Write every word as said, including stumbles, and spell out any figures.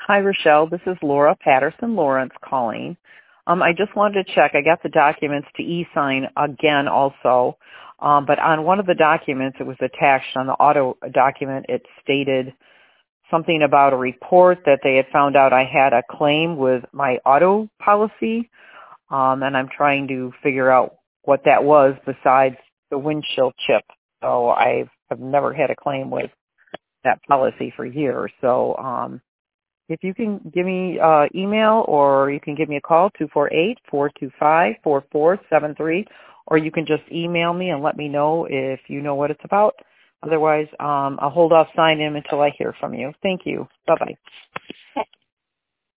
Hi, Rochelle. This is Laura Patterson Lawrence calling. Um, I just wanted to check. I got the documents to e-sign again also, um, but on one of the documents it was attached on the auto document. It stated something about a report that they had found out I had a claim with my auto policy, um, and I'm trying to figure out what that was besides the windshield chip. So I've, I've never had a claim with that policy for years. So um, if you can give me uh, email or you can give me a call, two four eight, four two five, four four seven three, or you can just email me and let me know if you know what it's about. Otherwise, um, I'll hold off signing until I hear from you. Thank you. Bye-bye.